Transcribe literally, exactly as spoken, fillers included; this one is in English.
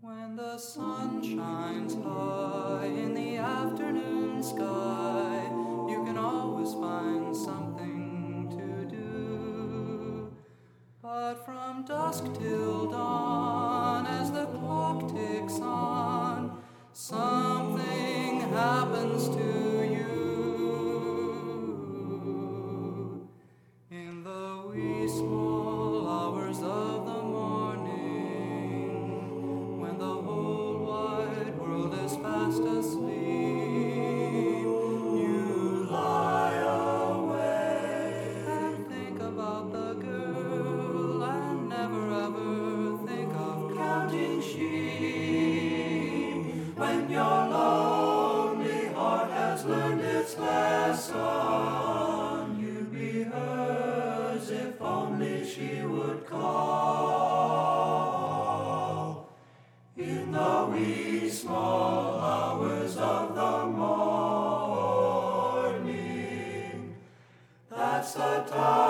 When the sun shines high in the afternoon sky, you can always find something to do. But from dusk till dawn, as the clock ticks on, something happens to you. In the wee small hours of the morning, when the whole wide world is fast asleep, you lie awake and think about the girl and never ever think of counting sheep. When your lonely heart has learned its lesson, you'd be hers if only she would call. In the wee small hours of the morning, that's the time